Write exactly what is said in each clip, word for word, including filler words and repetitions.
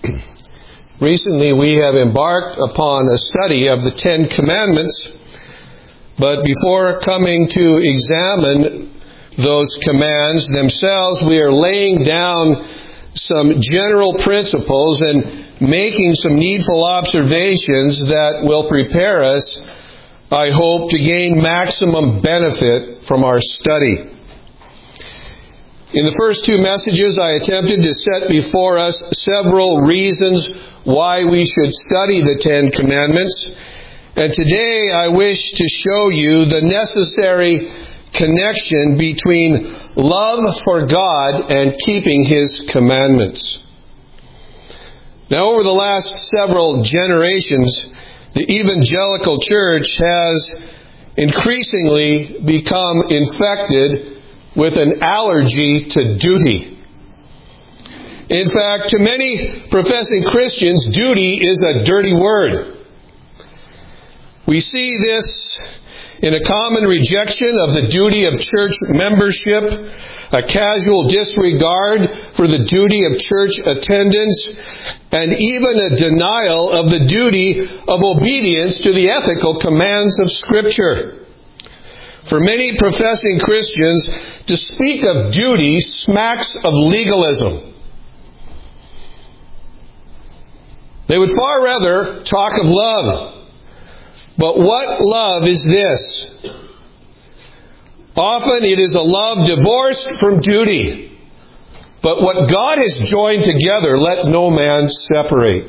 Recently we have embarked upon a study of the Ten Commandments, but before coming to examine those commands themselves, we are laying down some general principles and making some needful observations that will prepare us, I hope, to gain maximum benefit from our study. In the first two messages, I attempted to set before us several reasons why we should study the Ten Commandments. And today I wish to show you the necessary connection between love for God and keeping His commandments. Now, over the last several generations, the evangelical church has increasingly become infected with an allergy to duty. In fact, to many professing Christians, duty is a dirty word. We see this in a common rejection of the duty of church membership, a casual disregard for the duty of church attendance, and even a denial of the duty of obedience to the ethical commands of Scripture. For many professing Christians, to speak of duty smacks of legalism. They would far rather talk of love. But what love is this? Often it is a love divorced from duty. But what God has joined together, let no man separate.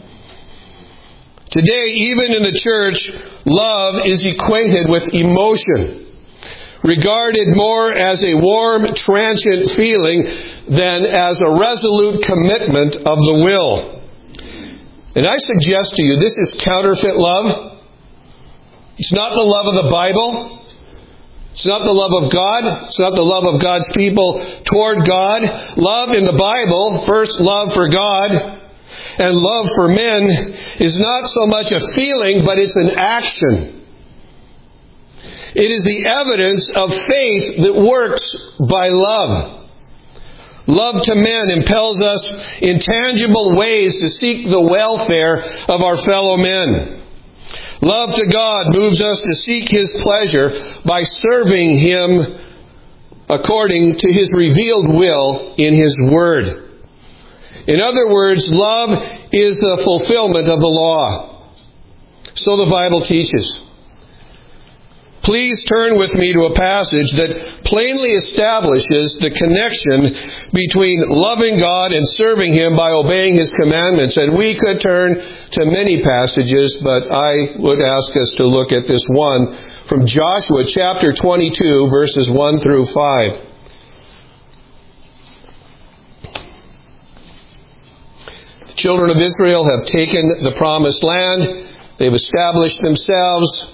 Today, even in the church, love is equated with emotion, regarded more as a warm, transient feeling than as a resolute commitment of the will. And I suggest to you, this is counterfeit love. It's not the love of the Bible. It's not the love of God. It's not the love of God's people toward God. Love in the Bible, first love for God and love for men, is not so much a feeling, but it's an action. It is the evidence of faith that works by love. Love to men impels us in tangible ways to seek the welfare of our fellow men. Love to God moves us to seek His pleasure by serving Him according to His revealed will in His Word. In other words, love is the fulfillment of the law. So the Bible teaches. Please turn with me to a passage that plainly establishes the connection between loving God and serving Him by obeying His commandments. And we could turn to many passages, but I would ask us to look at this one from Joshua chapter twenty-two, verses one through five. The children of Israel have taken the promised land. They've established themselves.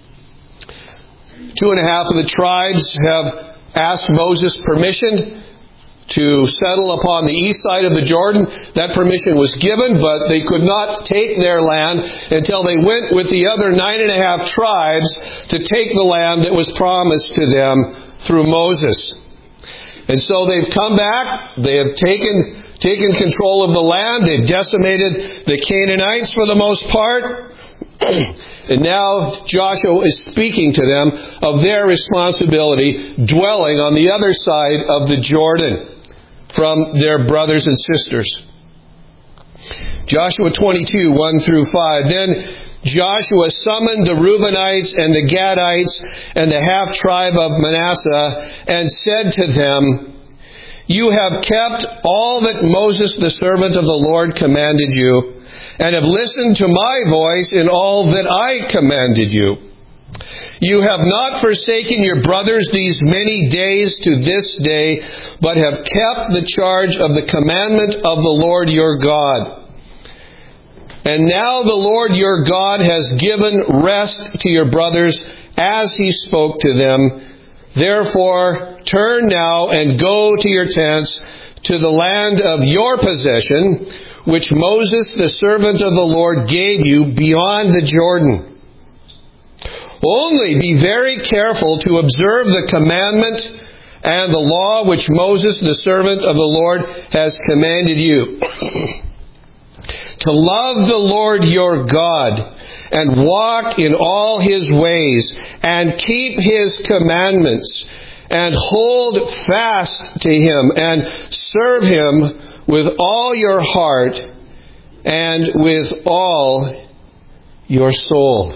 Two and a half of the tribes have asked Moses permission to settle upon the east side of the Jordan. That permission was given, but they could not take their land until they went with the other nine and a half tribes to take the land that was promised to them through Moses. And so they've come back. They have taken, taken control of the land. They've decimated the Canaanites for the most part. And now Joshua is speaking to them of their responsibility dwelling on the other side of the Jordan from their brothers and sisters. Joshua twenty-two, one through five. Then Joshua summoned the Reubenites and the Gadites and the half-tribe of Manasseh and said to them, "You have kept all that Moses, the servant of the Lord, commanded you, and have listened to my voice in all that I commanded you. You have not forsaken your brothers these many days to this day, but have kept the charge of the commandment of the Lord your God. And now the Lord your God has given rest to your brothers as He spoke to them. Therefore, turn now and go to your tents to the land of your possession, which Moses, the servant of the Lord, gave you beyond the Jordan. Only be very careful to observe the commandment and the law which Moses, the servant of the Lord, has commanded you. to love the Lord your God and walk in all His ways and keep His commandments and hold fast to Him and serve Him with all your heart and with all your soul.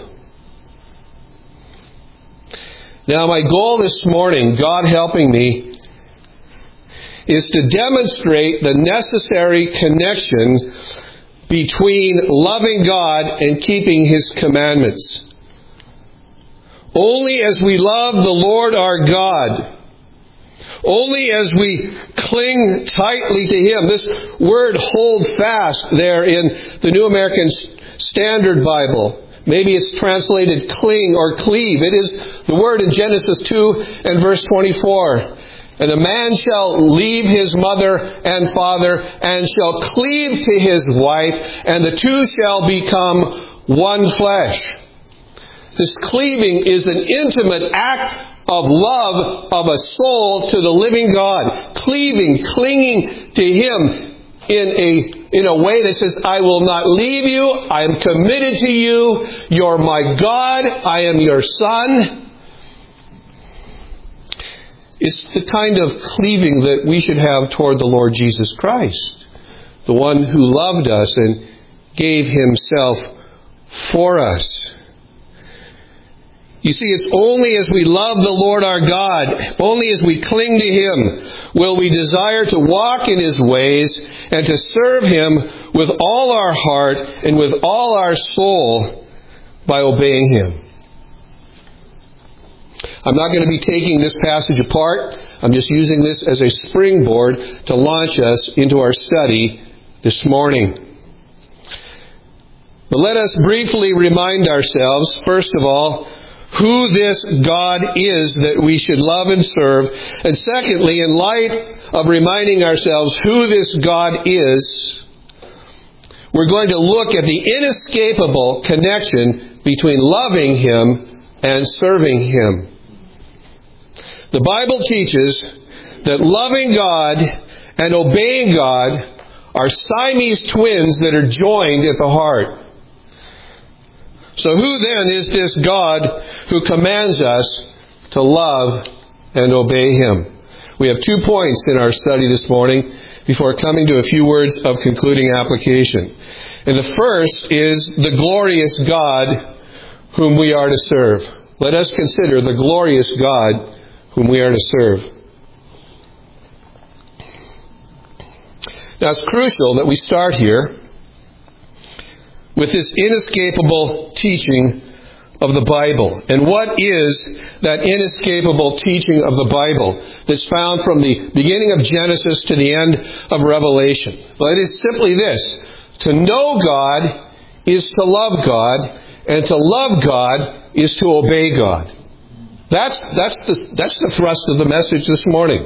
Now, my goal this morning, God helping me, is to demonstrate the necessary connection between loving God and keeping His commandments. Only as we love the Lord our God, only as we cling tightly to Him. This word hold fast there in the New American Standard Bible. Maybe it's translated cling or cleave. It is the word in Genesis two and verse twenty-four. And a man shall leave his mother and father and shall cleave to his wife, and the two shall become one flesh. This cleaving is an intimate act of love of a soul to the living God. Cleaving, clinging to Him in a in a way that says, I will not leave you. I am committed to you. You're my God. I am your son. It's the kind of cleaving that we should have toward the Lord Jesus Christ, the one who loved us and gave Himself for us. You see, it's only as we love the Lord our God, only as we cling to Him, will we desire to walk in His ways and to serve Him with all our heart and with all our soul by obeying Him. I'm not going to be taking this passage apart. I'm just using this as a springboard to launch us into our study this morning. But let us briefly remind ourselves, first of all, who this God is that we should love and serve. And secondly, in light of reminding ourselves who this God is, we're going to look at the inescapable connection between loving Him and serving Him. The Bible teaches that loving God and obeying God are Siamese twins that are joined at the heart. So who then is this God who commands us to love and obey Him? We have two points in our study this morning before coming to a few words of concluding application. And the first is the glorious God whom we are to serve. Let us consider the glorious God whom we are to serve. Now, it's crucial that we start here with this inescapable teaching of the Bible. And what is that inescapable teaching of the Bible that's found from the beginning of Genesis to the end of Revelation? Well, it is simply this. To know God is to love God, and to love God is to obey God. That's, that's, the, that's the thrust of the message this morning.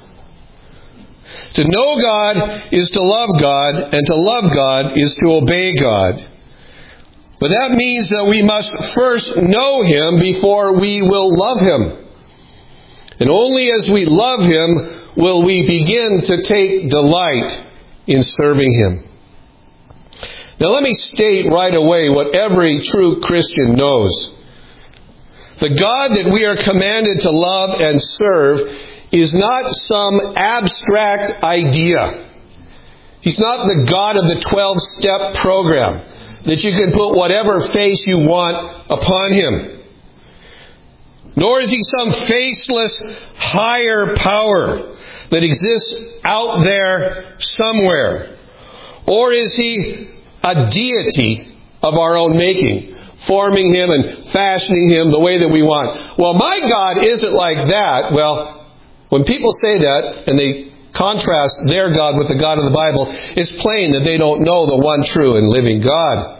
To know God is to love God, and to love God is to obey God. But that means that we must first know Him before we will love Him. And only as we love Him will we begin to take delight in serving Him. Now let me state right away what every true Christian knows. The God that we are commanded to love and serve is not some abstract idea. He's not the God of the twelve-step program that you can put whatever face you want upon Him. Nor is He some faceless higher power that exists out there somewhere. Or is He a deity of our own making, forming Him and fashioning Him the way that we want. Well, my God isn't like that. Well, when people say that and they contrast their God with the God of the Bible, it's plain that they don't know the one true and living God.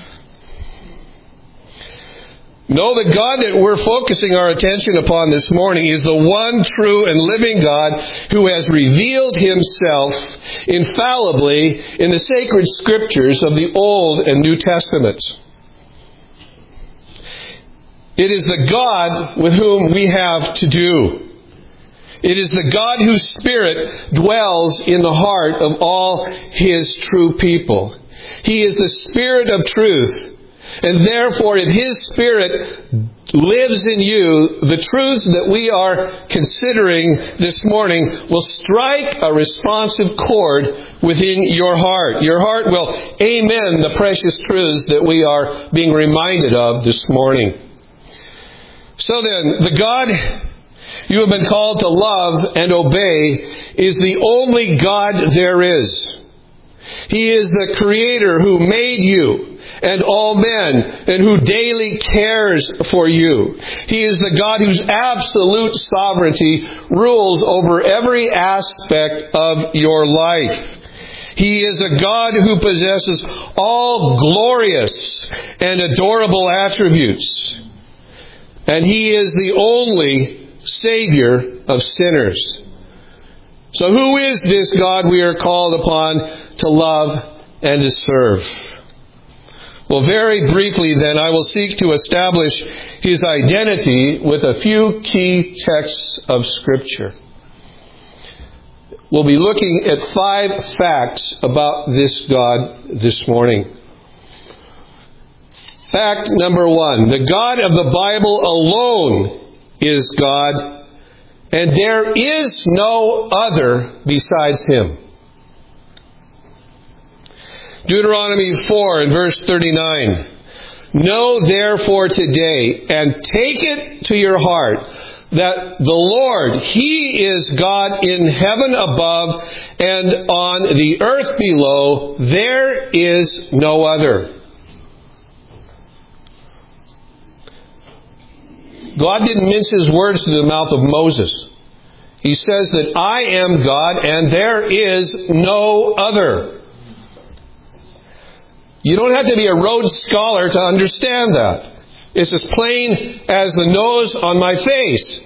No, the God that we're focusing our attention upon this morning is the one true and living God who has revealed Himself infallibly in the sacred scriptures of the Old and New Testaments. It is the God with whom we have to do. It is the God whose Spirit dwells in the heart of all His true people. He is the Spirit of truth. And therefore, if His Spirit lives in you, the truths that we are considering this morning will strike a responsive chord within your heart. Your heart will amen the precious truths that we are being reminded of this morning. So then, the God you have been called to love and obey is the only God there is. He is the Creator who made you and all men, and who daily cares for you. He is the God whose absolute sovereignty rules over every aspect of your life. He is a God who possesses all glorious and adorable attributes. And He is the only Savior of sinners. So who is this God we are called upon to love and to serve? Well, very briefly then, I will seek to establish His identity with a few key texts of Scripture. We'll be looking at five facts about this God this morning. Fact number one, the God of the Bible alone is God, and there is no other besides Him. Deuteronomy four and verse thirty-nine. Know therefore today, and take it to your heart, that the Lord, He is God in heaven above and on the earth below. There is no other. God didn't mince His words to the mouth of Moses. He says that I am God and there is no other. You don't have to be a Rhodes Scholar to understand that. It's as plain as the nose on my face.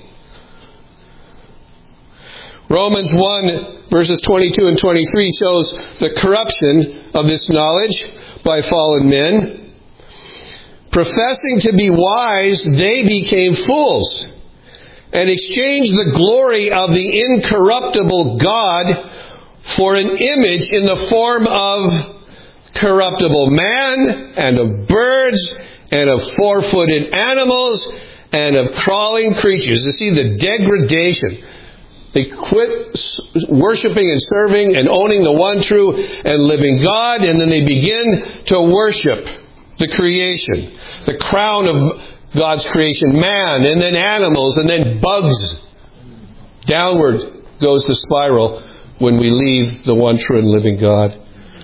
Romans one verses twenty-two and twenty-three shows the corruption of this knowledge by fallen men. Professing to be wise, they became fools, and exchanged the glory of the incorruptible God for an image in the form of corruptible man, and of birds, and of four-footed animals, and of crawling creatures. You see the degradation. They quit worshiping and serving and owning the one true and living God, and then they begin to worship the creation, the crown of God's creation, man, and then animals, and then bugs. Downward goes the spiral when we leave the one true and living God.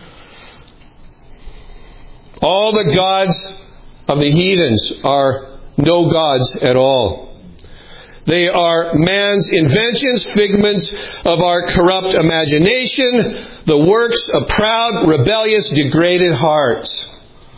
All the gods of the heathens are no gods at all. They are man's inventions, figments of our corrupt imagination, the works of proud, rebellious, degraded hearts.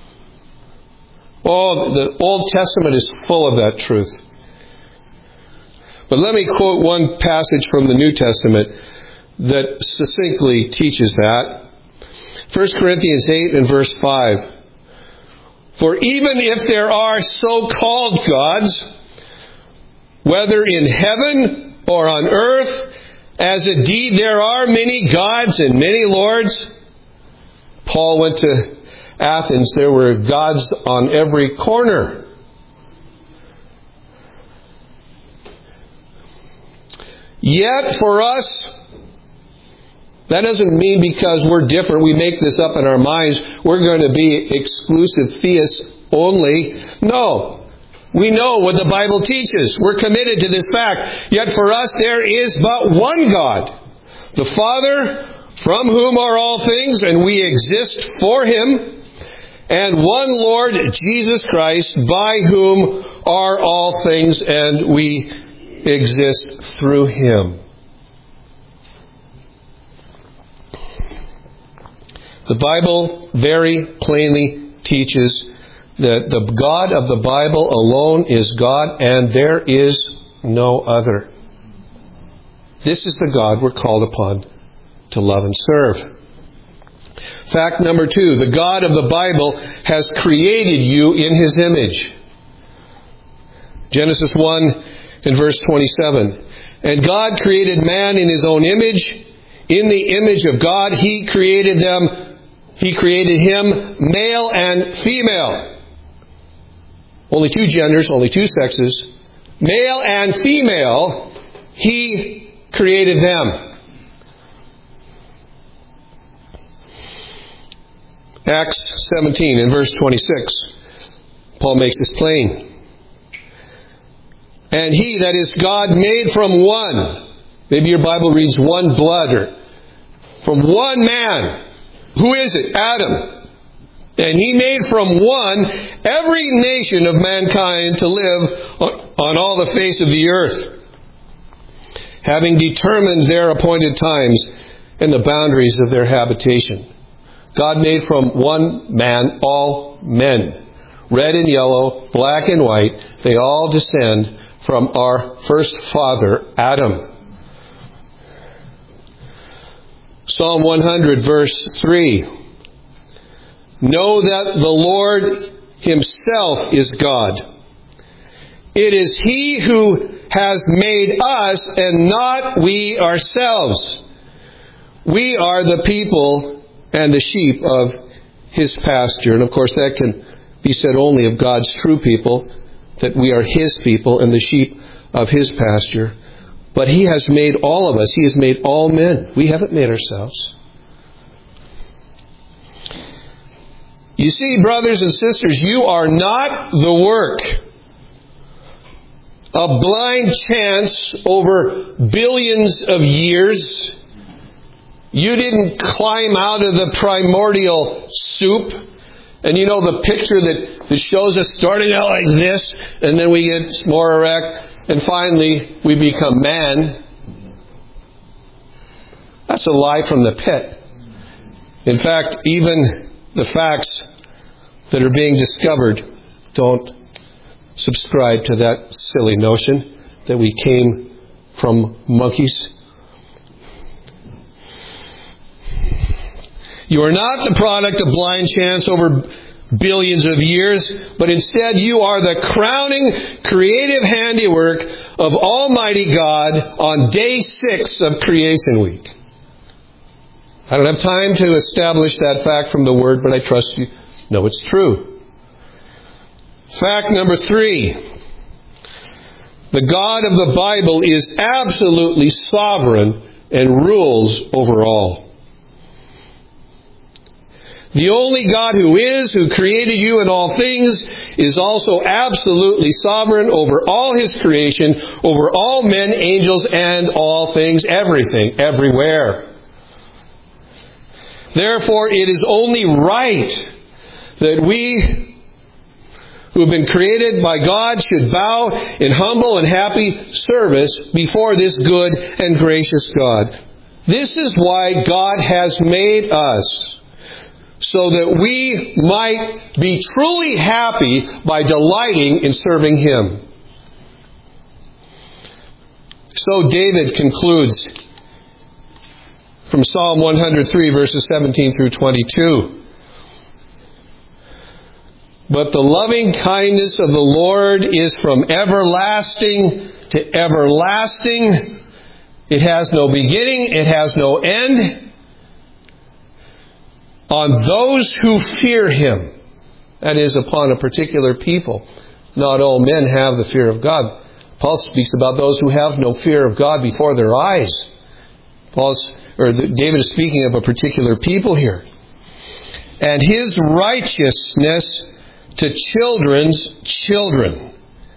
Oh, the Old Testament is full of that truth. But let me quote one passage from the New Testament that succinctly teaches that. First Corinthians eight and verse five. For even if there are so-called gods, whether in heaven or on earth, as indeed there are many gods and many lords. Paul went to Athens. There were gods on every corner. Yet for us, that doesn't mean because we're different, we make this up in our minds, we're going to be exclusive theists only. No. We know what the Bible teaches. We're committed to this fact. Yet for us there is but one God, the Father, from whom are all things, and we exist for Him, and one Lord, Jesus Christ, by whom are all things, and we exist through Him. The Bible very plainly teaches that the God of the Bible alone is God, and there is no other. This is the God we're called upon to love and serve. Fact number two, the God of the Bible has created you in His image. Genesis one and verse twenty-seven. And God created man in His own image. In the image of God He created them. He created him male and female. Only two genders, only two sexes. Male and female, He created them. Acts seventeen in verse twenty-six, Paul makes this plain. And He, that is God, made from one. Maybe your Bible reads one blood, or from one man. Who is it? Adam. And He made from one every nation of mankind to live on all the face of the earth, having determined their appointed times and the boundaries of their habitation. God made from one man all men, red and yellow, black and white. They all descend from our first father, Adam. Psalm one hundred, verse three. Know that the Lord Himself is God. It is He who has made us and not we ourselves. We are the people and the sheep of His pasture. And of course that can be said only of God's true people, that we are His people and the sheep of His pasture. But He has made all of us. He has made all men. We haven't made ourselves. You see, brothers and sisters, you are not the work of blind chance over billions of years. You didn't climb out of the primordial soup. And you know the picture that, that shows us starting out like this, and then we get more erect, and finally we become man. That's a lie from the pit. In fact, even the facts that are being discovered don't subscribe to that silly notion that we came from monkeys. You are not the product of blind chance over billions of years, but instead you are the crowning creative handiwork of Almighty God on day six of creation week. I don't have time to establish that fact from the Word, but I trust you know it's true. Fact number three. The God of the Bible is absolutely sovereign and rules over all. The only God who is, who created you in all things, is also absolutely sovereign over all His creation, over all men, angels, and all things, everything, everywhere. Therefore, it is only right that we who have been created by God should bow in humble and happy service before this good and gracious God. This is why God has made us, so that we might be truly happy by delighting in serving Him. So David concludes from Psalm one hundred three, verses seventeen through twenty-two. But the loving kindness of the Lord is from everlasting to everlasting. It has no beginning, it has no end. On those who fear Him, that is, upon a particular people. Not all men have the fear of God. Paul speaks about those who have no fear of God before their eyes. Paul's, or David is speaking of a particular people here. And His righteousness to children's children,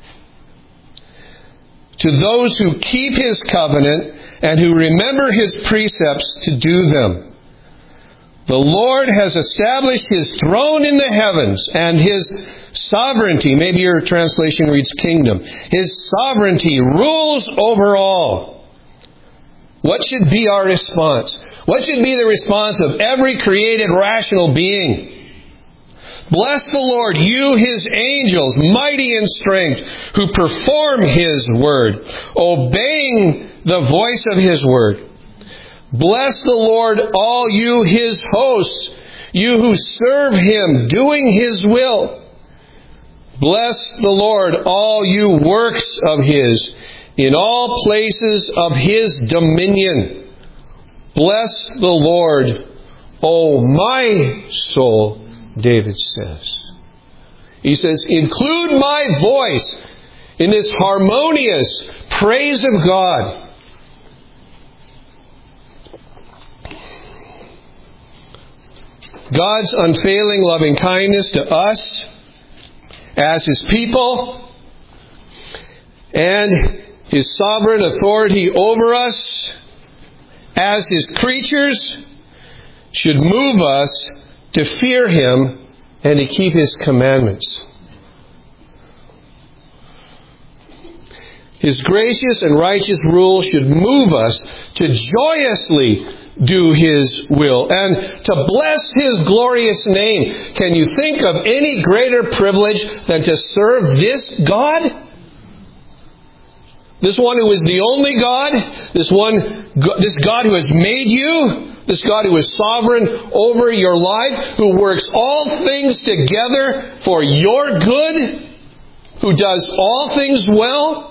to those who keep His covenant and who remember His precepts to do them. The Lord has established His throne in the heavens, and His sovereignty, maybe your translation reads kingdom, His sovereignty rules over all. What should be our response? What should be the response of every created rational being? Bless the Lord, you His angels, mighty in strength, who perform His word, obeying the voice of His word. Bless the Lord, all you His hosts, you who serve Him, doing His will. Bless the Lord, all you works of His, in all places of His dominion. Bless the Lord, O my soul, David says. He says, include my voice in this harmonious praise of God. God's unfailing loving kindness to us as His people and His sovereign authority over us as His creatures should move us to fear Him and to keep His commandments. His gracious and righteous rule should move us to joyously do His will and to bless His glorious name. Can you think of any greater privilege than to serve this God? This one who is the only God, this one, this God who has made you, this God who is sovereign over your life, who works all things together for your good, who does all things well.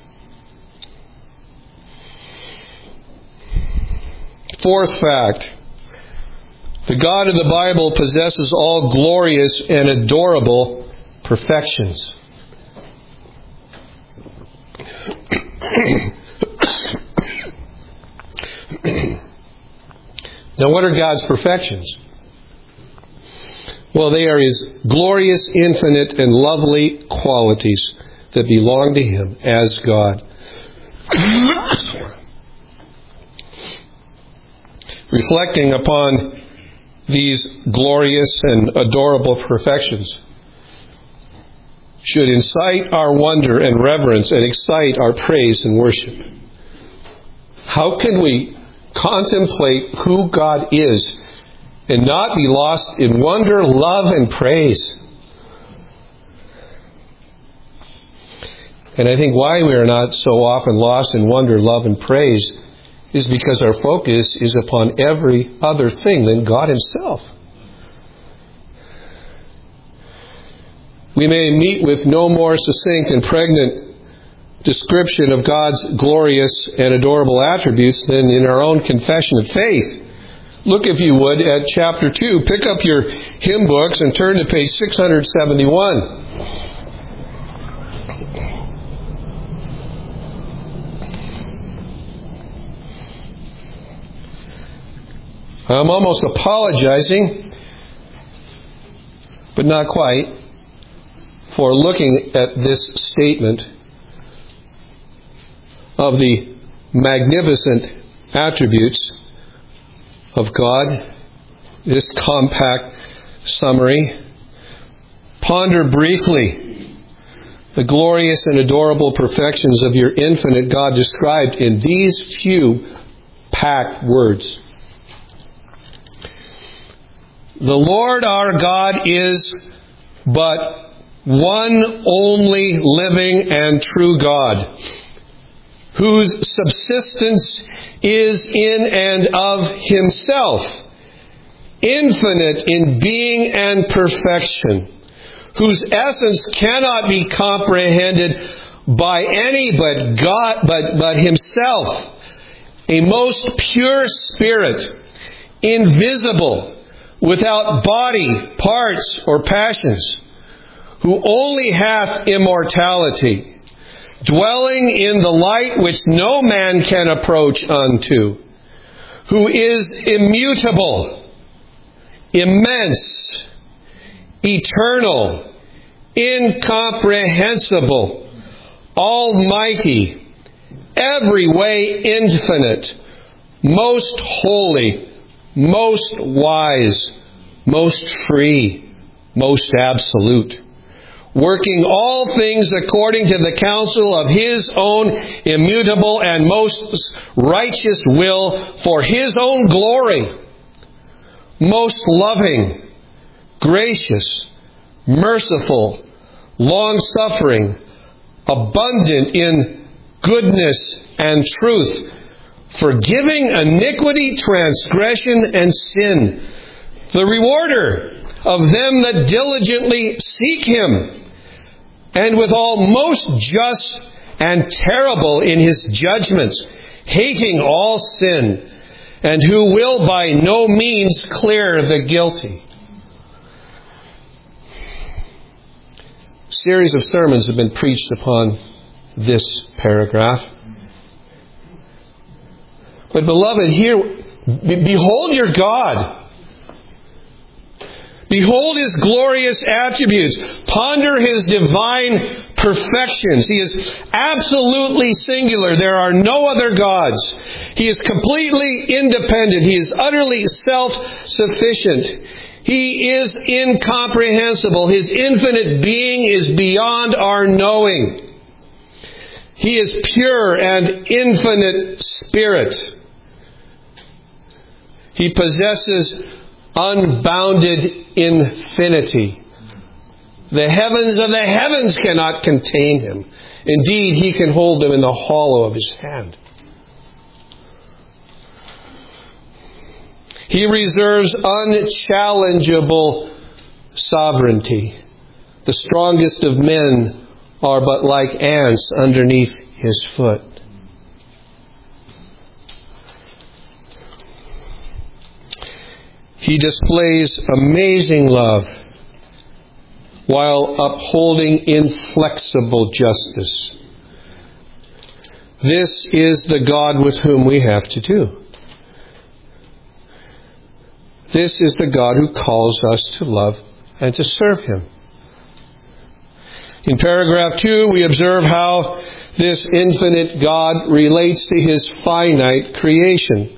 Fourth fact, the God of the Bible possesses all glorious and adorable perfections. Now, what are God's perfections? Well, they are His glorious, infinite, and lovely qualities that belong to Him as God. Reflecting upon these glorious and adorable perfections should incite our wonder and reverence and excite our praise and worship. How can we contemplate who God is and not be lost in wonder, love, and praise? And I think why we are not so often lost in wonder, love, and praise is because our focus is upon every other thing than God Himself. We may meet with no more succinct and pregnant description of God's glorious and adorable attributes than in our own confession of faith. Look, if you would, at chapter two. Pick up your hymn books and turn to page six seventy-one. I'm almost apologizing, but not quite, for looking at this statement of the magnificent attributes of God, this compact summary. Ponder briefly the glorious and adorable perfections of your infinite God described in these few packed words. The Lord our God is but one only living and true God, whose subsistence is in and of Himself, infinite in being and perfection, whose essence cannot be comprehended by any but God, but, but Himself, a most pure spirit, invisible, without body, parts, or passions, who only hath immortality, dwelling in the light which no man can approach unto, who is immutable, immense, eternal, incomprehensible, almighty, every way infinite, most holy, most wise, most free, most absolute, working all things according to the counsel of His own immutable and most righteous will for His own glory, most loving, gracious, merciful, long-suffering, abundant in goodness and truth, forgiving iniquity, transgression, and sin, the rewarder of them that diligently seek Him, and withal most just and terrible in His judgments, hating all sin, and who will by no means clear the guilty. A series of sermons have been preached upon this paragraph. But beloved, here, behold your God. Behold His glorious attributes. Ponder His divine perfections. He is absolutely singular. There are no other gods. He is completely independent. He is utterly self-sufficient. He is incomprehensible. His infinite being is beyond our knowing. He is pure and infinite spirit. He possesses unbounded infinity. The heavens of the heavens cannot contain Him. Indeed, He can hold them in the hollow of His hand. He reserves unchallengeable sovereignty. The strongest of men are but like ants underneath His foot. He displays amazing love while upholding inflexible justice. This is the God with whom we have to do. This is the God who calls us to love and to serve Him. In paragraph two, we observe how this infinite God relates to His finite creation.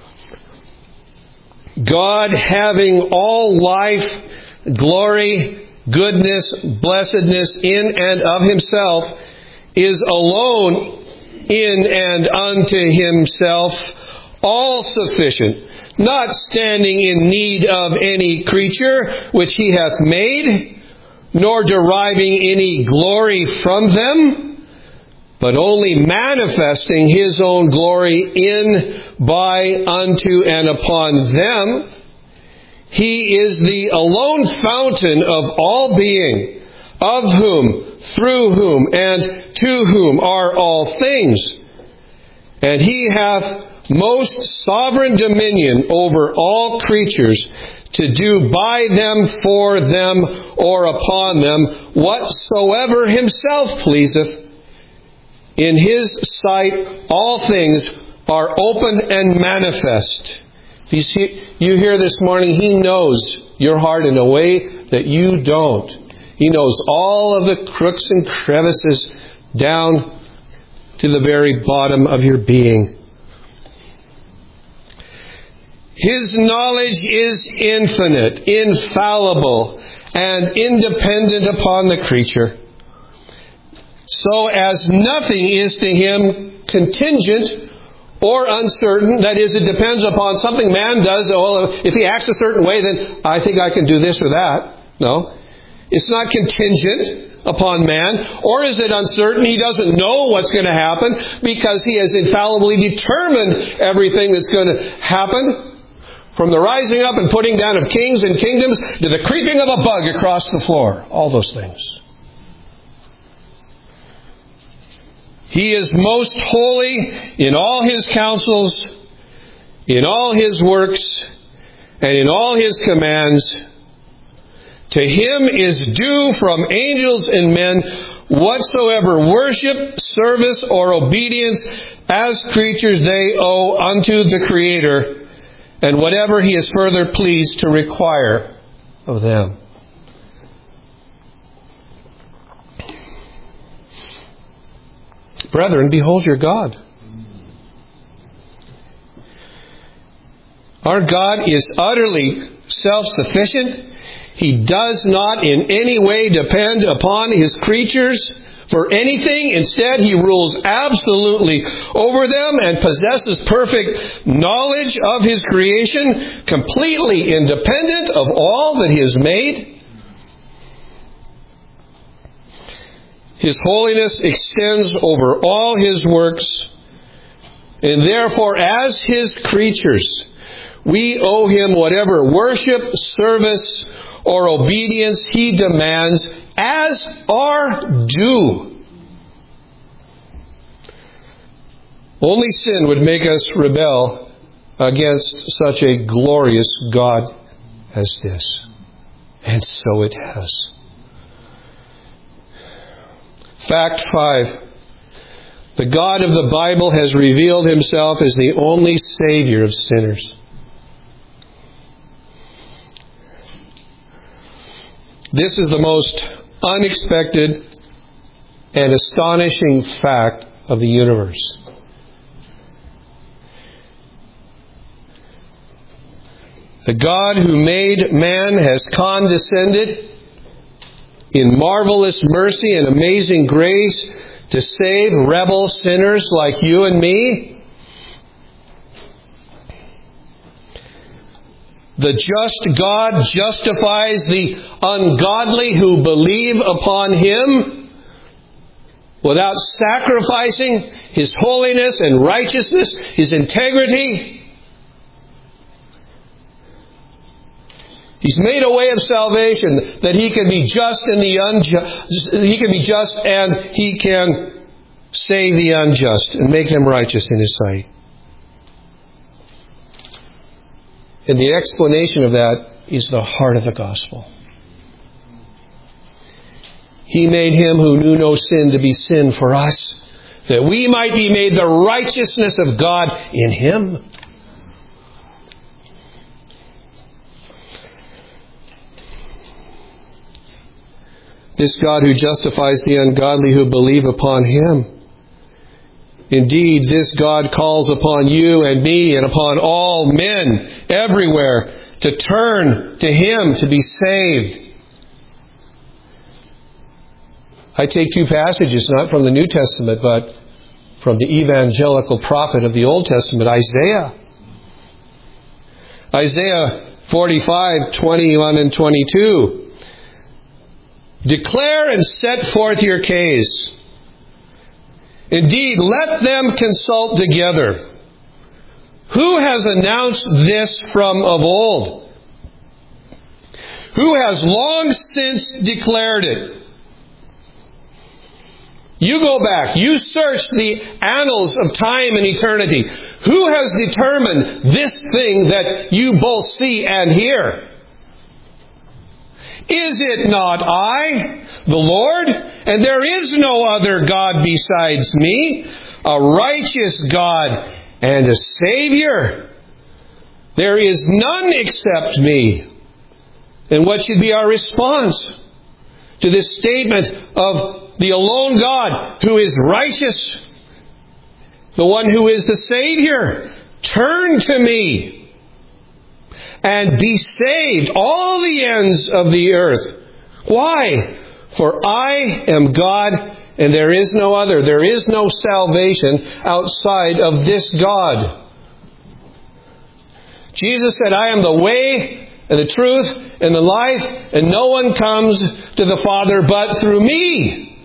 God, having all life, glory, goodness, blessedness in and of Himself, is alone in and unto Himself all sufficient, not standing in need of any creature which He hath made, nor deriving any glory from them, but only manifesting His own glory in, by, unto, and upon them. He is the alone fountain of all being, of whom, through whom, and to whom are all things. And He hath most sovereign dominion over all creatures, to do by them, for them, or upon them, whatsoever Himself pleaseth. In His sight all things are open and manifest. You see, you hear this morning, He knows your heart in a way that you don't. He knows all of the crooks and crevices down to the very bottom of your being. His knowledge is infinite, infallible, and independent upon the creature, so as nothing is to Him contingent or uncertain. That is, it depends upon something man does. Oh, if he acts a certain way, then I think I can do this or that. No. It's not contingent upon man. Or is it uncertain? He doesn't know what's going to happen because He has infallibly determined everything that's going to happen. From the rising up and putting down of kings and kingdoms to the creeping of a bug across the floor. All those things. He is most holy in all His counsels, in all His works, and in all His commands. To Him is due from angels and men whatsoever worship, service, or obedience as creatures they owe unto the Creator, and whatever He is further pleased to require of them. Brethren, behold your God. Our God is utterly self-sufficient. He does not in any way depend upon His creatures for anything. Instead, He rules absolutely over them and possesses perfect knowledge of His creation, completely independent of all that He has made. His holiness extends over all His works, and therefore, as His creatures, we owe Him whatever worship, service, or obedience He demands as our due. Only sin would make us rebel against such a glorious God as this. And so it has. Fact five. The God of the Bible has revealed Himself as the only Savior of sinners. This is the most unexpected and astonishing fact of the universe. The God who made man has condescended in marvelous mercy and amazing grace to save rebel sinners like you and me. The just God justifies the ungodly who believe upon Him without sacrificing His holiness and righteousness, His integrity. He's made a way of salvation that He can be just and the unjust. He can be just and He can save the unjust and make them righteous in His sight. And the explanation of that is the heart of the gospel. He made Him who knew no sin to be sin for us, that we might be made the righteousness of God in Him. This God who justifies the ungodly who believe upon Him. Indeed, this God calls upon you and me and upon all men everywhere to turn to Him to be saved. I take two passages, not from the New Testament, but from the evangelical prophet of the Old Testament, Isaiah. Isaiah forty-five, twenty-one and twenty-two. Declare and set forth your case. Indeed, let them consult together. Who has announced this from of old? Who has long since declared it? You go back. You search the annals of time and eternity. Who has determined this thing that you both see and hear? Is it not I, the Lord? And there is no other God besides me, a righteous God and a Savior. There is none except me. And what should be our response to this statement of the alone God who is righteous, the one who is the Savior? Turn to me and be saved, all the ends of the earth. Why? For I am God, and there is no other. There is no salvation outside of this God. Jesus said, I am the way and the truth and the life, and no one comes to the Father but through me.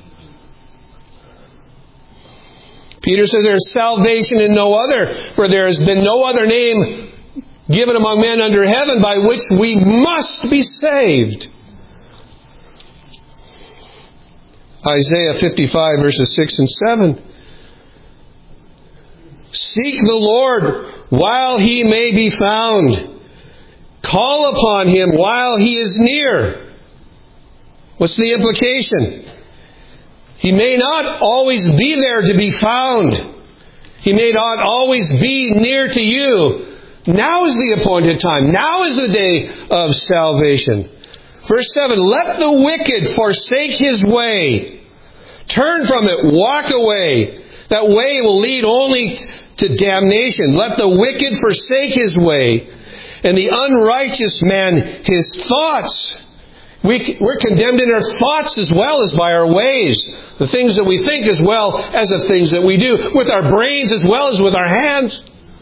Peter says there is salvation in no other, for there has been no other name given among men under heaven by which we must be saved. Isaiah fifty-five, verses six and seven. Seek the Lord while He may be found. Call upon Him while He is near. What's the implication? He may not always be there to be found. He may not always be near to you. Now is the appointed time. Now is the day of salvation. Verse seven, let the wicked forsake his way. Turn from it, walk away. That way will lead only to damnation. Let the wicked forsake his way, and the unrighteous man his thoughts. We, we're condemned in our thoughts as well as by our ways. The things that we think as well as the things that we do. With our brains as well as with our hands.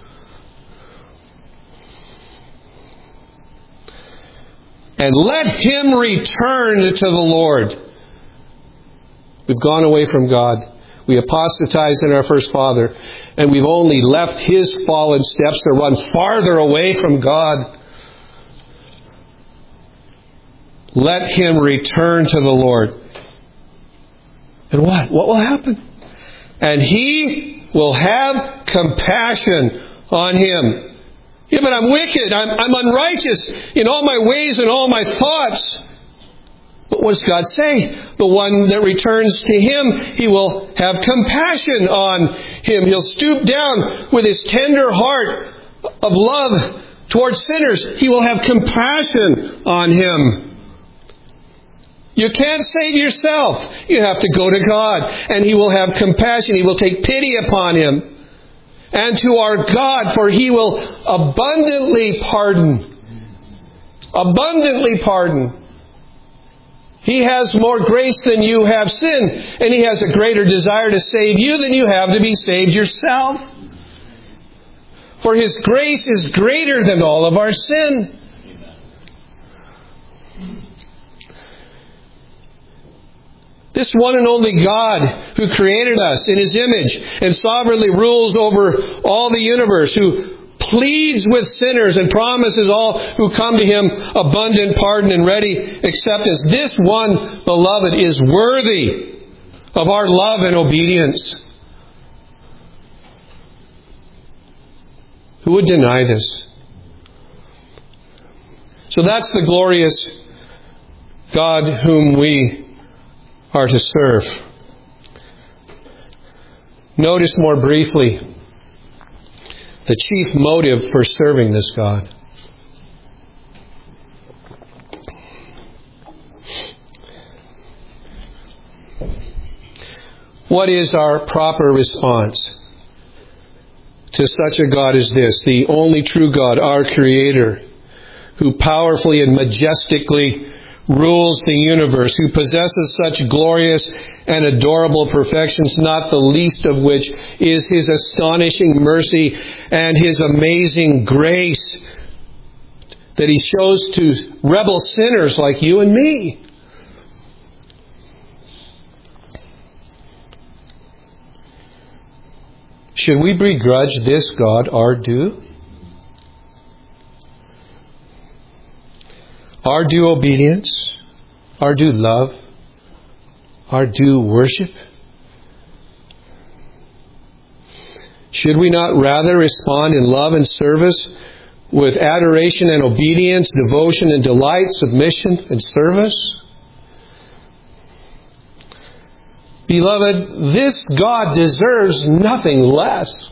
And let him return to the Lord. We've gone away from God. We apostatized in our first father. And we've only left his fallen steps to run farther away from God. Let him return to the Lord. And what? What will happen? And he will have compassion on him. Yeah, but I'm wicked. I'm, I'm unrighteous in all my ways and all my thoughts. But what does God say? The one that returns to Him, He will have compassion on him. He'll stoop down with His tender heart of love towards sinners. He will have compassion on him. You can't save yourself. You have to go to God, and He will have compassion. He will take pity upon him. And to our God, for He will abundantly pardon. Abundantly pardon. He has more grace than you have sin, and He has a greater desire to save you than you have to be saved yourself. For His grace is greater than all of our sin. This one and only God who created us in His image and sovereignly rules over all the universe, who pleads with sinners and promises all who come to Him abundant pardon and ready acceptance. This one, beloved, is worthy of our love and obedience. Who would deny this? So that's the glorious God whom we are to serve. Notice more briefly the chief motive for serving this God. What is our proper response to such a God as this, the only true God, our Creator, who powerfully and majestically rules the universe, who possesses such glorious and adorable perfections, not the least of which is His astonishing mercy and His amazing grace that He shows to rebel sinners like you and me. Should we begrudge this God our due? Our due obedience, our due love, our due worship? Should we not rather respond in love and service with adoration and obedience, devotion and delight, submission and service? Beloved, this God deserves nothing less.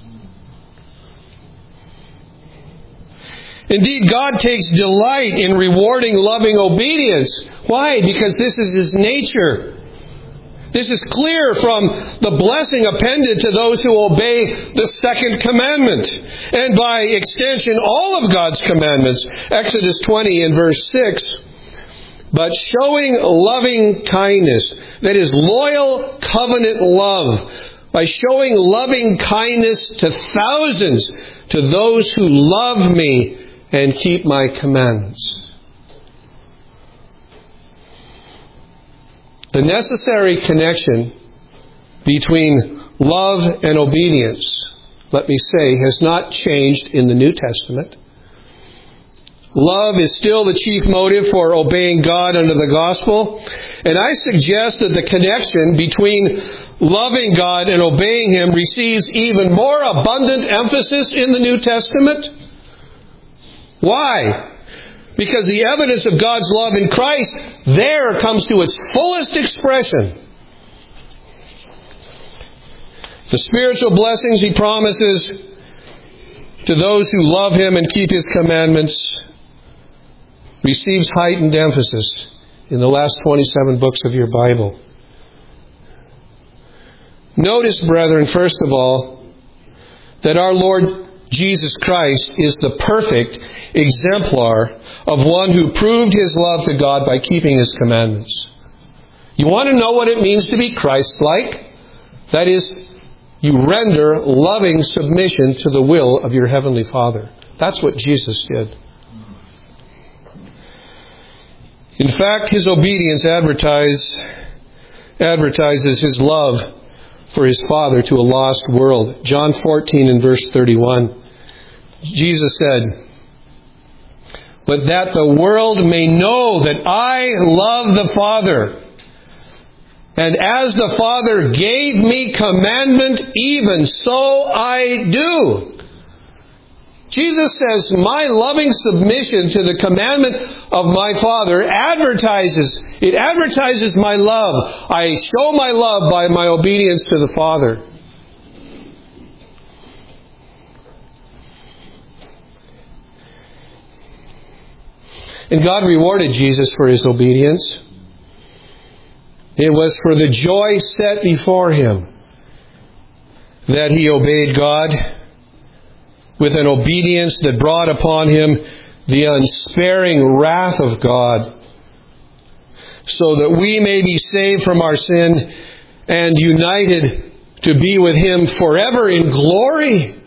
Indeed, God takes delight in rewarding loving obedience. Why? Because this is His nature. This is clear from the blessing appended to those who obey the second commandment, and by extension, all of God's commandments. Exodus twenty and verse six. But showing loving kindness, that is loyal covenant love, by showing loving kindness to thousands, to those who love me and keep my commandments. The necessary connection between love and obedience, let me say, has not changed in the New Testament. Love is still the chief motive for obeying God under the gospel. And I suggest that the connection between loving God and obeying Him receives even more abundant emphasis in the New Testament. Why? Because the evidence of God's love in Christ there comes to its fullest expression. The spiritual blessings He promises to those who love Him and keep His commandments receives heightened emphasis in the last twenty-seven books of your Bible. Notice, brethren, first of all, that our Lord Jesus Christ is the perfect exemplar of one who proved His love to God by keeping His commandments. You want to know what it means to be Christ-like? That is, you render loving submission to the will of your Heavenly Father. That's what Jesus did. In fact, His obedience advertise, advertises His love for His Father to a lost world. John fourteen and verse thirty-one. Jesus said, "But that the world may know that I love the Father, and as the Father gave me commandment, even so I do." Jesus says, my loving submission to the commandment of my Father advertises, it advertises my love. I show my love by my obedience to the Father. And God rewarded Jesus for his obedience. It was for the joy set before him that he obeyed God with an obedience that brought upon him the unsparing wrath of God, so that we may be saved from our sin and united to be with him forever in glory.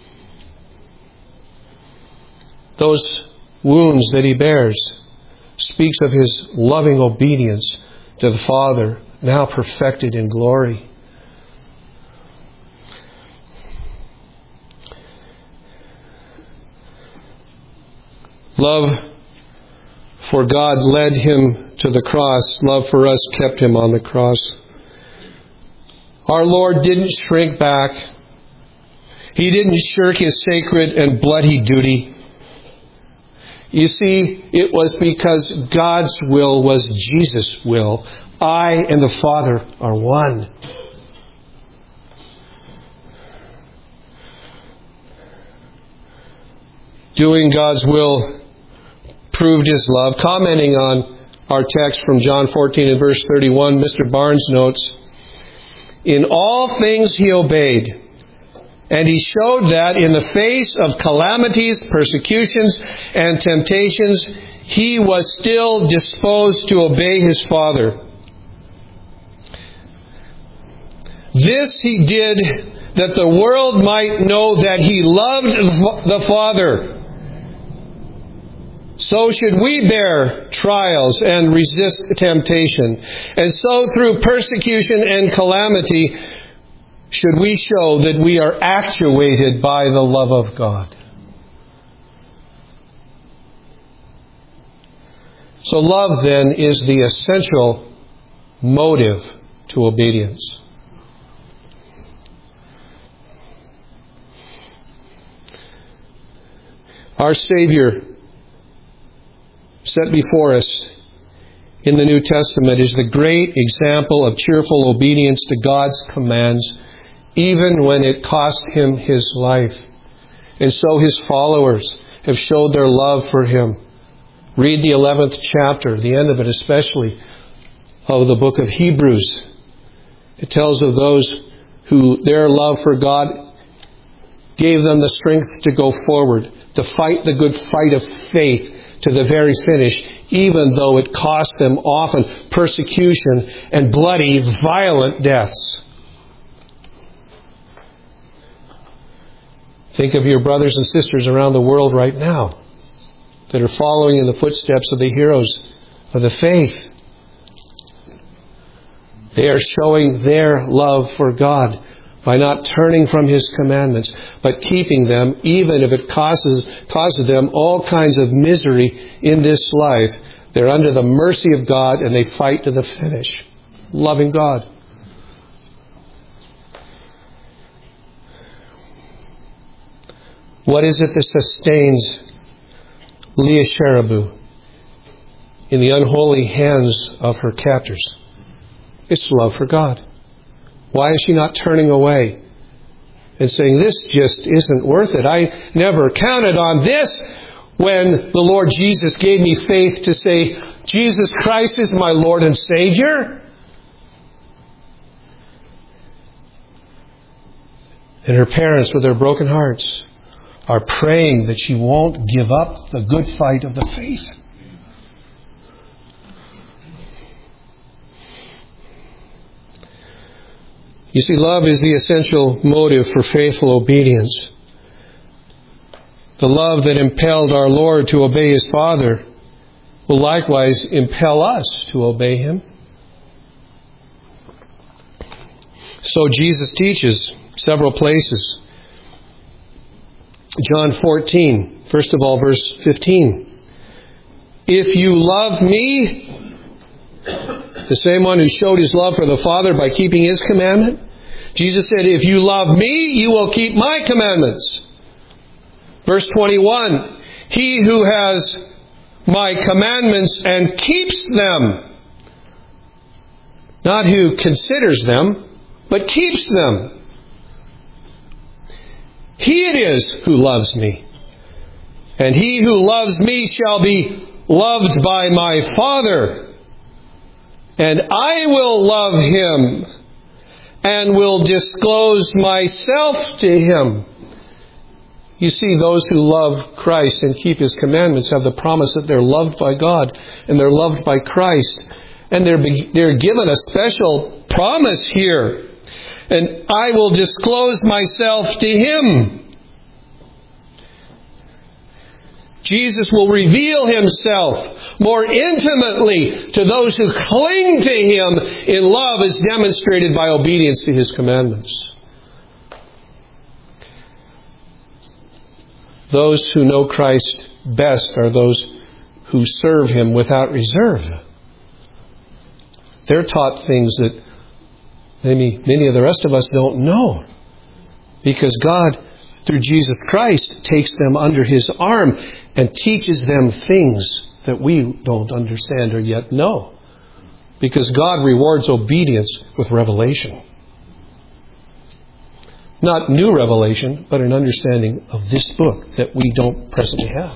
Those wounds that he bears speaks of his loving obedience to the Father, now perfected in glory. Love for God led him to the cross. Love for us kept him on the cross. Our Lord didn't shrink back. He didn't shirk his sacred and bloody duty. You see, it was because God's will was Jesus' will. I and the Father are one. Doing God's will proved his love. Commenting on our text from John fourteen and verse thirty-one, Mister Barnes notes, in all things he obeyed, and he showed that in the face of calamities, persecutions, and temptations, he was still disposed to obey his Father. This he did that the world might know that he loved the Father. So should we bear trials and resist temptation. And so through persecution and calamity, should we show that we are actuated by the love of God. So love, then, is the essential motive to obedience. Our Savior, set before us in the New Testament, is the great example of cheerful obedience to God's commands, even when it cost him his life. And so his followers have showed their love for him. Read the eleventh chapter, the end of it especially, of the book of Hebrews. It tells of those who their love for God gave them the strength to go forward, to fight the good fight of faith to the very finish, even though it cost them often persecution and bloody, violent deaths. Think of your brothers and sisters around the world right now that are following in the footsteps of the heroes of the faith. They are showing their love for God by not turning from his commandments, but keeping them, even if it causes, causes them all kinds of misery in this life. They're under the mercy of God and they fight to the finish, loving God. What is it that sustains Leah Sharibu in the unholy hands of her captors? It's love for God. Why is she not turning away and saying, this just isn't worth it? I never counted on this when the Lord Jesus gave me faith to say, Jesus Christ is my Lord and Savior. And her parents, with their broken hearts, are praying that she won't give up the good fight of the faith. You see, love is the essential motive for faithful obedience. The love that impelled our Lord to obey his Father will likewise impel us to obey him. So Jesus teaches several places. John fourteen, first of all, verse fifteen. If you love me, the same one who showed his love for the Father by keeping his commandment, Jesus said, if you love me, you will keep my commandments. Verse twenty-one, he who has my commandments and keeps them, not who considers them, but keeps them. He it is who loves me. And he who loves me shall be loved by my Father. And I will love him and will disclose myself to him. You see, those who love Christ and keep his commandments have the promise that they're loved by God and they're loved by Christ. And they're, they're given a special promise here. And I will disclose myself to him. Jesus will reveal himself more intimately to those who cling to him in love as demonstrated by obedience to his commandments. Those who know Christ best are those who serve him without reserve. They're taught things that maybe many of the rest of us don't know. Because God, through Jesus Christ, takes them under his arm and teaches them things that we don't understand or yet know. Because God rewards obedience with revelation. Not new revelation, but an understanding of this book that we don't presently have.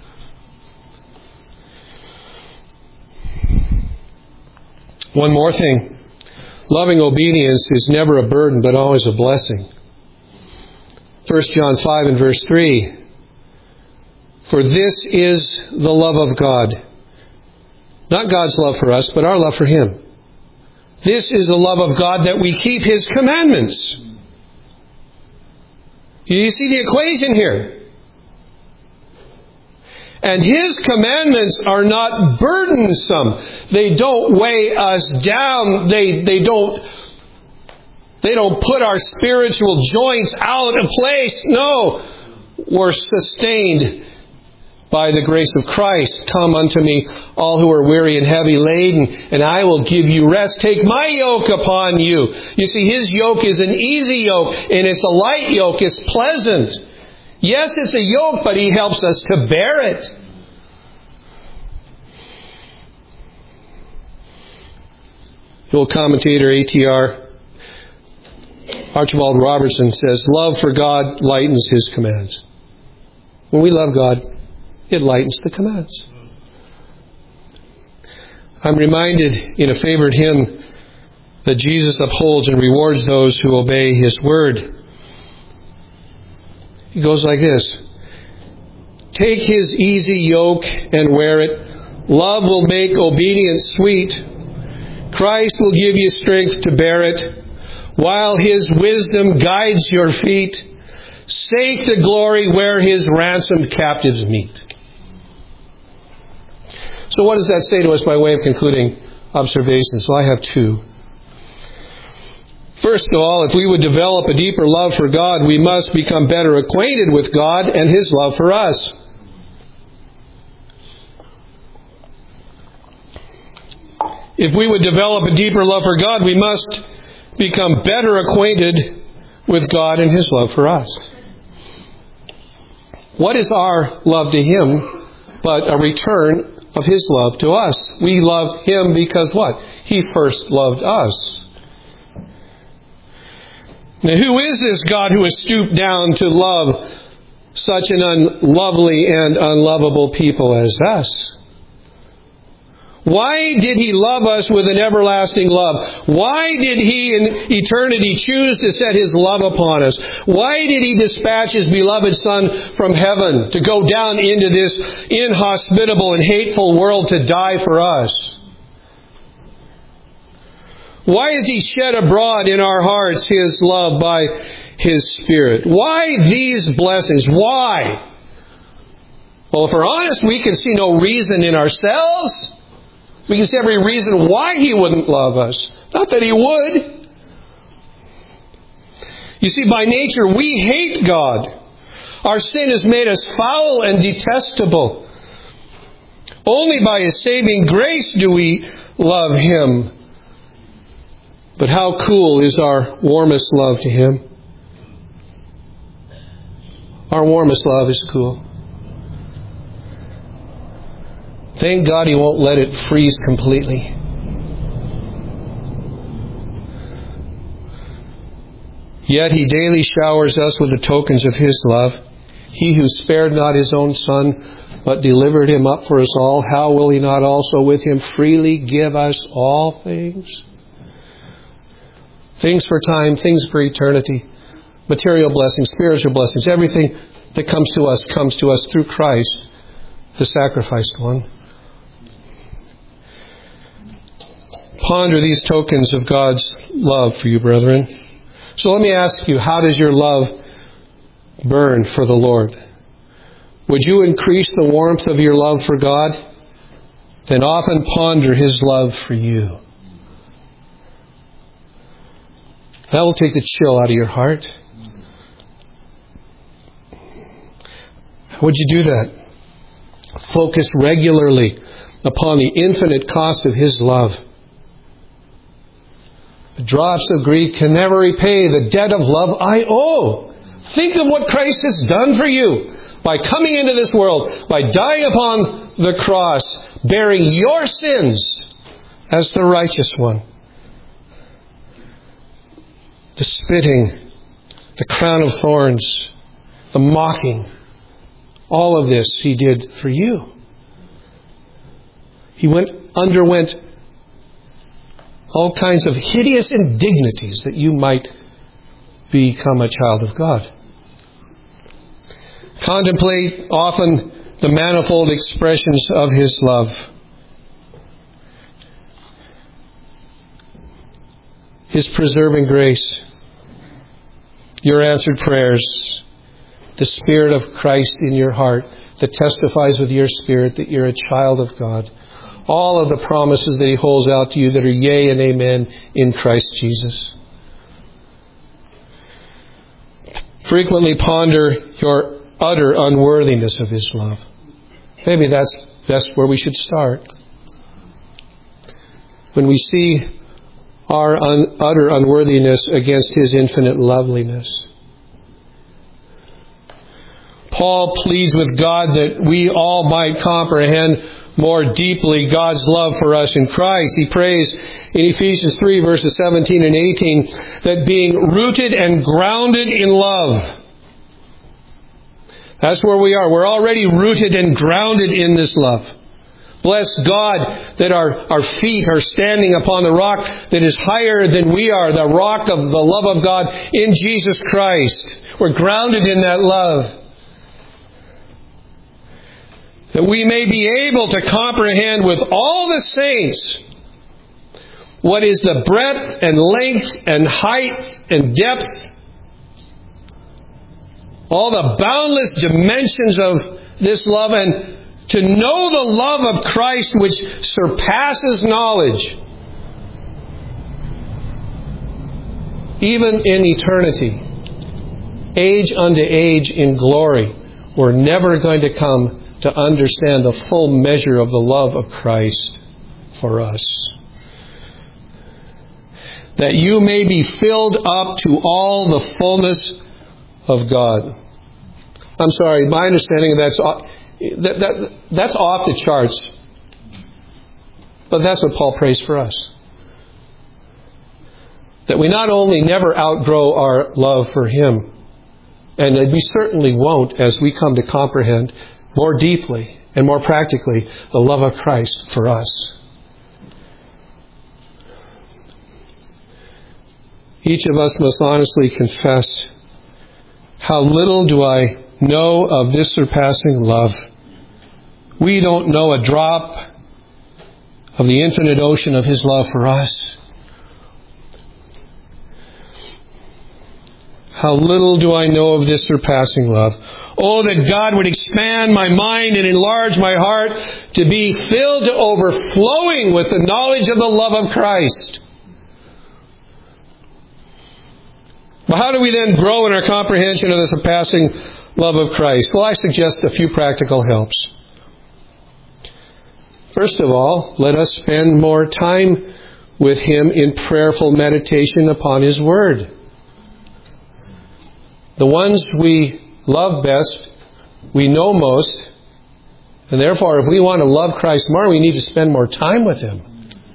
One more thing. Loving obedience is never a burden, but always a blessing. First John five and verse three. For this is the love of God. Not God's love for us, but our love for him. This is the love of God, that we keep his commandments. You see the equation here. And his commandments are not burdensome. They don't weigh us down. They, they don't, they don't put our spiritual joints out of place. No. We're sustained by the grace of Christ. Come unto me, all who are weary and heavy laden, and I will give you rest. Take my yoke upon you. You see, his yoke is an easy yoke, and it's a light yoke. It's pleasant. Yes, it's a yoke, but he helps us to bear it. The old commentator, A T R Archibald Robertson, says, love for God lightens his commands. When we love God, it lightens the commands. I'm reminded in a favorite hymn that Jesus upholds and rewards those who obey his word. It goes like this. Take his easy yoke and wear it. Love will make obedience sweet. Christ will give you strength to bear it, while his wisdom guides your feet, safe to glory where his ransomed captives meet. So what does that say to us by way of concluding observations? Well, I have two. First of all, if we would develop a deeper love for God, we must become better acquainted with God and his love for us. If we would develop a deeper love for God, we must become better acquainted with God and his love for us. What is our love to him but a return of his love to us? We love him because what? He first loved us. Now, who is this God who has stooped down to love such an unlovely and unlovable people as us? Why did he love us with an everlasting love? Why did he in eternity choose to set his love upon us? Why did he dispatch his beloved Son from heaven to go down into this inhospitable and hateful world to die for us? Why has he shed abroad in our hearts his love by his Spirit? Why these blessings? Why? Well, if we're honest, we can see no reason in ourselves. We can see every reason why he wouldn't love us. Not that he would. You see, by nature, we hate God. Our sin has made us foul and detestable. Only by his saving grace do we love him. But how cool is our warmest love to him? Our warmest love is cool. Thank God He won't let it freeze completely. Yet He daily showers us with the tokens of His love. He who spared not His own Son, but delivered Him up for us all, how will He not also with Him freely give us all things? Things for time, things for eternity, material blessings, spiritual blessings, everything that comes to us comes to us through Christ, the sacrificed one. Ponder these tokens of God's love for you, brethren. So let me ask you, how does your love burn for the Lord? Would you increase the warmth of your love for God? Then often ponder His love for you. That will take the chill out of your heart. Would you do that? Focus regularly upon the infinite cost of His love. Drops of Greek can never repay the debt of love I owe. Think of what Christ has done for you by coming into this world, by dying upon the cross, bearing your sins as the righteous one. The spitting, the crown of thorns, the mocking, all of this He did for you. He went underwent all kinds of hideous indignities that you might become a child of God. Contemplate often the manifold expressions of His love. His preserving grace, your answered prayers, the Spirit of Christ in your heart that testifies with your spirit that you're a child of God. All of the promises that He holds out to you that are yea and amen in Christ Jesus. Frequently ponder your utter unworthiness of His love. Maybe that's, that's where we should start. When we see our un, utter unworthiness against His infinite loveliness. Paul pleads with God that we all might comprehend more deeply God's love for us in Christ. He prays in Ephesians three, verses seventeen and eighteen, that being rooted and grounded in love. That's where we are. We're already rooted and grounded in this love. Bless God that our, our feet are standing upon the rock that is higher than we are, the rock of the love of God in Jesus Christ. We're grounded in that love. That we may be able to comprehend with all the saints what is the breadth and length and height and depth, all the boundless dimensions of this love, and to know the love of Christ which surpasses knowledge, even in eternity, age unto age in glory. We're never going to come to understand the full measure of the love of Christ for us. That you may be filled up to all the fullness of God. I'm sorry, my understanding of that's that, that, that's off the charts. But that's what Paul prays for us. That we not only never outgrow our love for Him, and that we certainly won't as we come to comprehend more deeply and more practically the love of Christ for us. Each of us must honestly confess, how little do I know of this surpassing love. We don't know a drop of the infinite ocean of His love for us. How little do I know of this surpassing love. Oh, that God would expand my mind and enlarge my heart to be filled to overflowing with the knowledge of the love of Christ. Well, how do we then grow in our comprehension of the surpassing love of Christ? Well, I suggest a few practical helps. First of all, let us spend more time with Him in prayerful meditation upon His Word. The ones we love best, we know most, and therefore if we want to love Christ more, we need to spend more time with Him.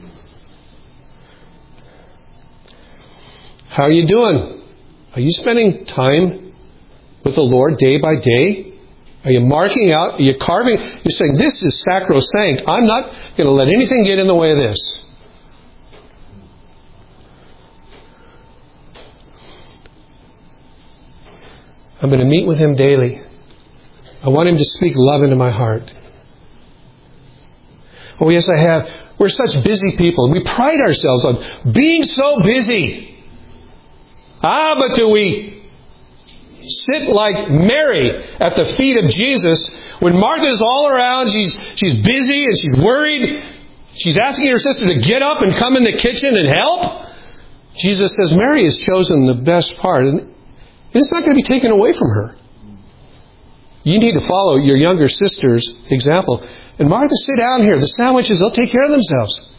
How are you doing? Are you spending time with the Lord day by day? Are you marking out? Are you carving? You're saying, this is sacrosanct. I'm not going to let anything get in the way of this. I'm going to meet with Him daily. I want Him to speak love into my heart. Oh, yes, I have. We're such busy people. We pride ourselves on being so busy. Ah, but do we sit like Mary at the feet of Jesus when Martha's all around, she's, she's busy and she's worried. She's asking her sister to get up and come in the kitchen and help. Jesus says, Mary has chosen the best part, and it's not going to be taken away from her. You need to follow your younger sister's example. And Martha, sit down here. The sandwiches, they'll take care of themselves.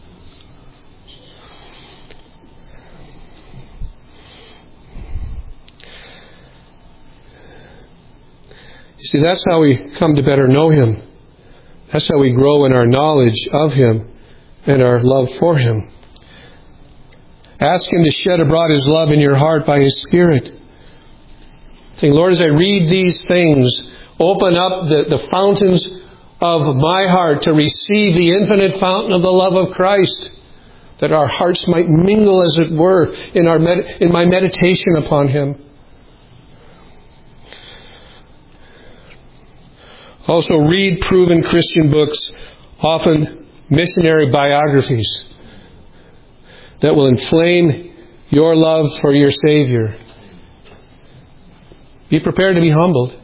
You see, that's how we come to better know Him. That's how we grow in our knowledge of Him and our love for Him. Ask Him to shed abroad His love in your heart by His Spirit. Think, Lord, as I read these things, open up the, the fountains of my heart to receive the infinite fountain of the love of Christ, that our hearts might mingle, as it were, in our med- in my meditation upon Him. Also, read proven Christian books, often missionary biographies, that will inflame your love for your Savior. Be prepared to be humbled,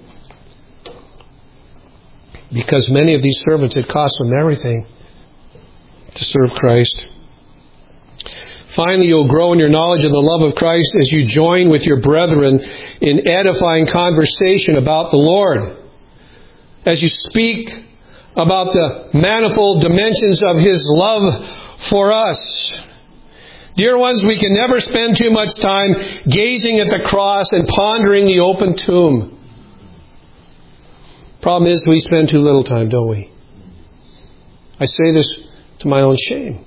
because many of these servants, it cost them everything to serve Christ. Finally, you'll grow in your knowledge of the love of Christ as you join with your brethren in edifying conversation about the Lord. As you speak about the manifold dimensions of His love for us. Dear ones, we can never spend too much time gazing at the cross and pondering the open tomb. Problem is, we spend too little time, don't we? I say this to my own shame.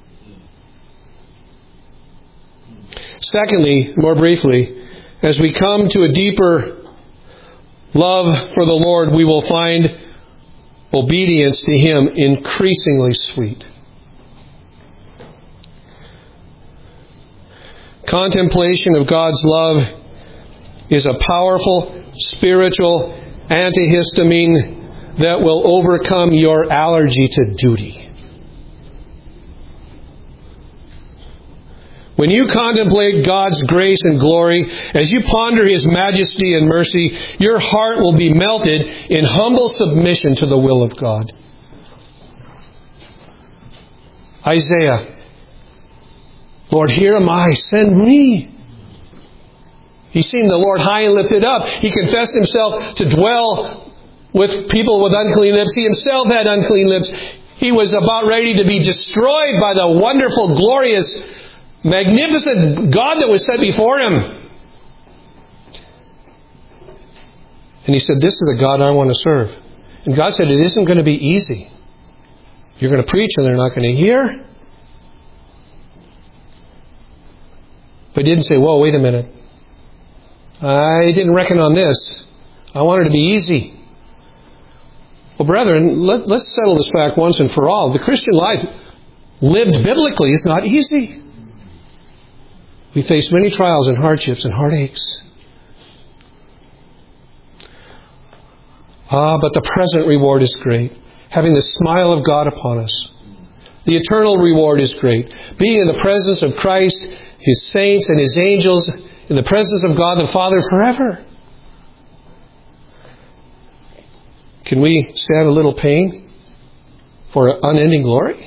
Secondly, more briefly, as we come to a deeper love for the Lord, we will find obedience to Him increasingly sweet. Contemplation of God's love is a powerful spiritual antihistamine that will overcome your allergy to duty. When you contemplate God's grace and glory, as you ponder His majesty and mercy, your heart will be melted in humble submission to the will of God. Isaiah, Lord, here am I, send me. He's seen the Lord high and lifted up. He confessed Himself to dwell with people with unclean lips. He Himself had unclean lips. He was about ready to be destroyed by the wonderful, glorious, magnificent God that was set before Him. And He said, this is the God I want to serve. And God said, it isn't going to be easy. You're going to preach and they're not going to hear. But He didn't say, whoa, wait a minute. I didn't reckon on this. I wanted it to be easy. Well, brethren, let, let's settle this fact once and for all. The Christian life lived biblically is not easy. We face many trials and hardships and heartaches. Ah, but the present reward is great. Having the smile of God upon us. The eternal reward is great. Being in the presence of Christ, His saints and His angels, in the presence of God the Father forever. Can we stand a little pain for unending glory?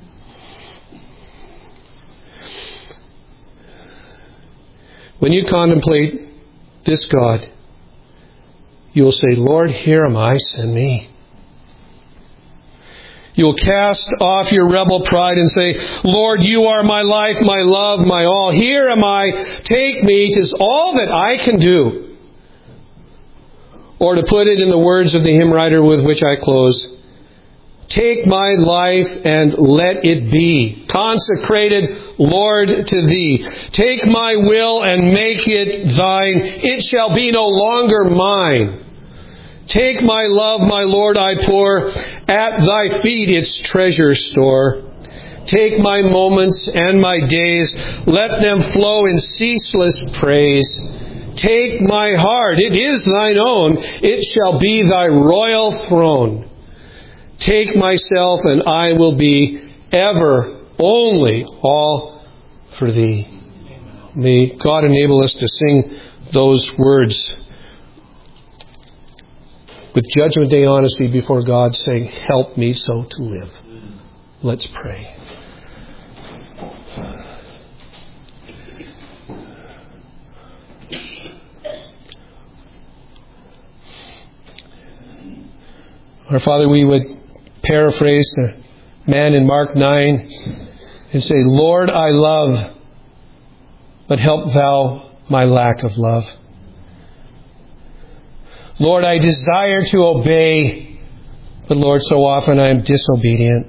When you contemplate this God, you will say, Lord, here am I, send me. You will cast off your rebel pride and say, Lord, you are my life, my love, my all. Here am I. Take me. 'Tis all that I can do. Or to put it in the words of the hymn writer with which I close, take my life and let it be consecrated, Lord, to Thee. Take my will and make it Thine. It shall be no longer mine. Take my love, my Lord, I pour at Thy feet its treasure store. Take my moments and my days, let them flow in ceaseless praise. Take my heart, it is Thine own, it shall be Thy royal throne. Take myself and I will be ever, only, all for Thee. May God enable us to sing those words with Judgment Day honesty before God, saying, help me so to live. Let's pray. Our Father, we would paraphrase the man in Mark nine and say, Lord, I love, but help Thou my lack of love. Lord, I desire to obey, but Lord, so often I am disobedient.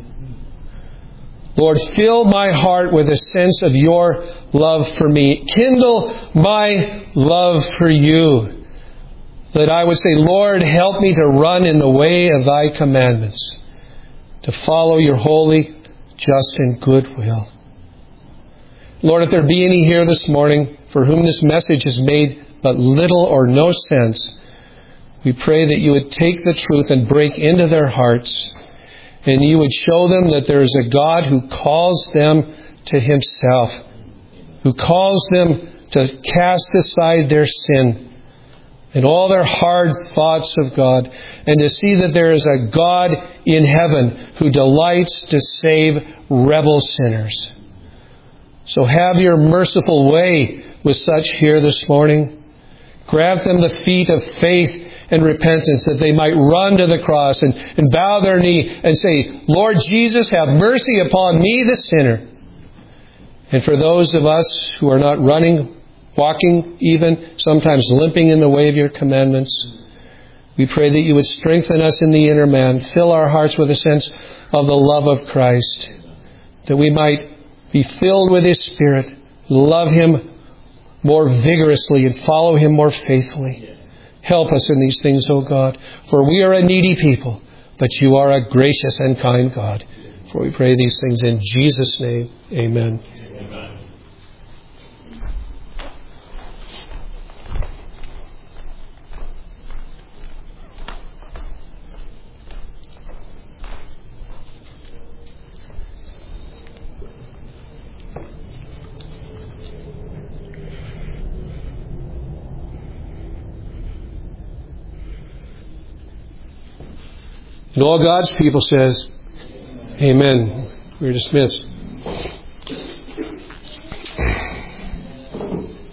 Lord, fill my heart with a sense of Your love for me. Kindle my love for You. That I would say, Lord, help me to run in the way of Thy commandments, to follow Your holy, just, and good will. Lord, if there be any here this morning for whom this message has made but little or no sense, we pray that You would take the truth and break into their hearts, and You would show them that there is a God who calls them to Himself, who calls them to cast aside their sin and all their hard thoughts of God, and to see that there is a God in heaven who delights to save rebel sinners. So have Your merciful way with such here this morning. Grant them the feet of faith and repentance, that they might run to the cross and, and bow their knee and say, Lord Jesus, have mercy upon me, the sinner. And for those of us who are not running, walking even, sometimes limping in the way of Your commandments, we pray that You would strengthen us in the inner man, fill our hearts with a sense of the love of Christ, that we might be filled with His Spirit, love Him more vigorously and follow Him more faithfully. Help us in these things, O God, for we are a needy people, but You are a gracious and kind God. For we pray these things in Jesus' name. Amen. Amen. And all God's people says, Amen. We're dismissed.